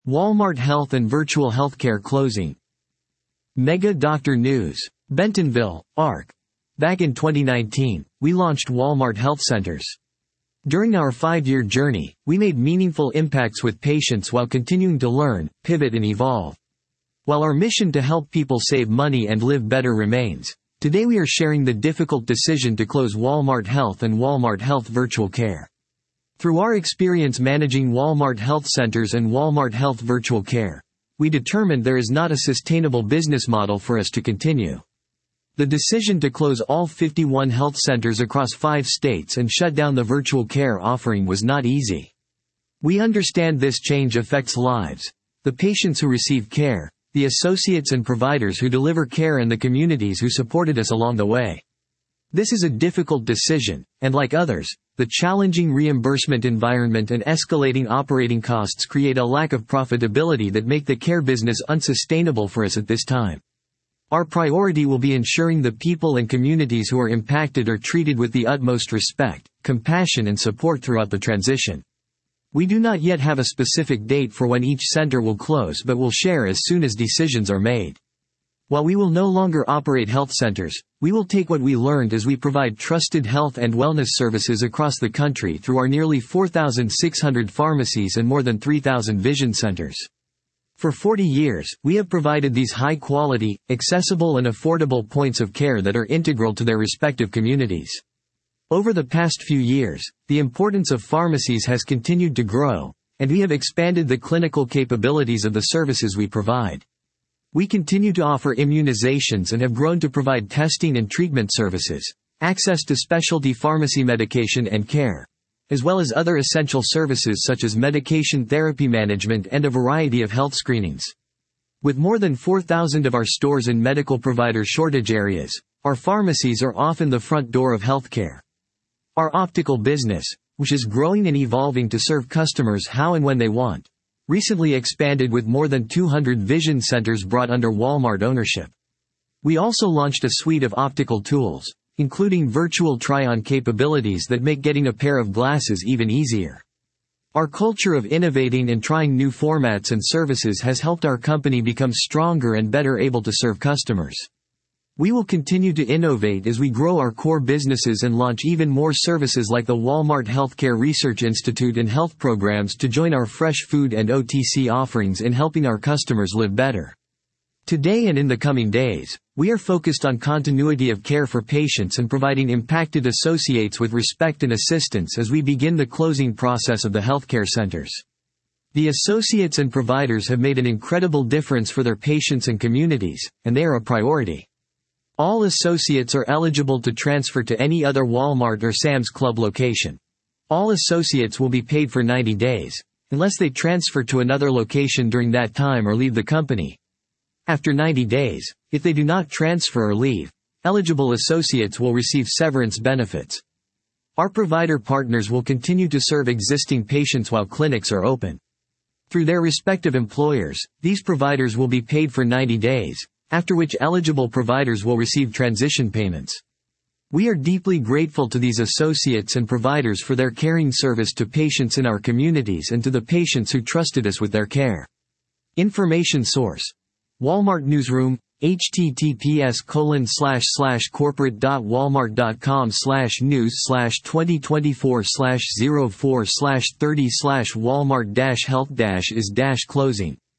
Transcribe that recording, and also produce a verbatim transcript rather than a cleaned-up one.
Walmart Health and Virtual Healthcare closing. Mega Doctor News. Bentonville, Ark. Back in twenty nineteen, we launched Walmart Health Centers. During our five-year journey, we made meaningful impacts with patients while continuing to learn, pivot and evolve. While our mission to help people save money and live better remains, today we are sharing the difficult decision to close Walmart Health and Walmart Health Virtual Care. Through our experience managing Walmart Health Centers and Walmart Health Virtual Care, we determined there is not a sustainable business model for us to continue. The decision to close all fifty-one health centers across five states and shut down the virtual care offering was not easy. We understand this change affects lives, the patients who receive care, the associates and providers who deliver care, and the communities who supported us along the way. This is a difficult decision, and like others, the challenging reimbursement environment and escalating operating costs create a lack of profitability that make the care business unsustainable for us at this time. Our priority will be ensuring the people and communities who are impacted are treated with the utmost respect, compassion and support throughout the transition. We do not yet have a specific date for when each center will close, but will share as soon as decisions are made. While we will no longer operate health centers, we will take what we learned as we provide trusted health and wellness services across the country through our nearly four thousand six hundred pharmacies and more than three thousand vision centers. For forty years, we have provided these high-quality, accessible and affordable points of care that are integral to their respective communities. Over the past few years, the importance of pharmacies has continued to grow, and we have expanded the clinical capabilities of the services we provide. We continue to offer immunizations and have grown to provide testing and treatment services, access to specialty pharmacy medication and care, as well as other essential services such as medication therapy management and a variety of health screenings. With more than four thousand of our stores in medical provider shortage areas, our pharmacies are often the front door of healthcare. Our optical business, which is growing and evolving to serve customers how and when they want, recently expanded with more than two hundred vision centers brought under Walmart ownership. We also launched a suite of optical tools, including virtual try-on capabilities that make getting a pair of glasses even easier. Our culture of innovating and trying new formats and services has helped our company become stronger and better able to serve customers. We will continue to innovate as we grow our core businesses and launch even more services like the Walmart Healthcare Research Institute and health programs to join our fresh food and O T C offerings in helping our customers live better. Today and in the coming days, we are focused on continuity of care for patients and providing impacted associates with respect and assistance as we begin the closing process of the healthcare centers. The associates and providers have made an incredible difference for their patients and communities, and they are a priority. All associates are eligible to transfer to any other Walmart or Sam's Club location. All associates will be paid for ninety days, unless they transfer to another location during that time or leave the company. After ninety days, if they do not transfer or leave, eligible associates will receive severance benefits. Our provider partners will continue to serve existing patients while clinics are open. Through their respective employers, these providers will be paid for ninety days, after which eligible providers will receive transition payments. We are deeply grateful to these associates and providers for their caring service to patients in our communities and to the patients who trusted us with their care. Information source: Walmart Newsroom, https colon slash slash corporate dot walmart dot com slash news slash twenty twenty-four slash zero four slash thirty slash walmart dash health dash is dash closing.